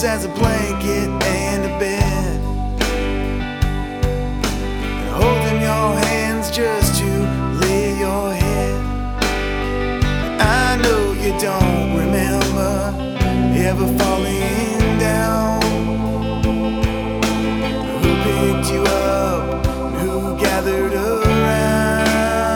close as a blanket and a bed, and holding your hands just to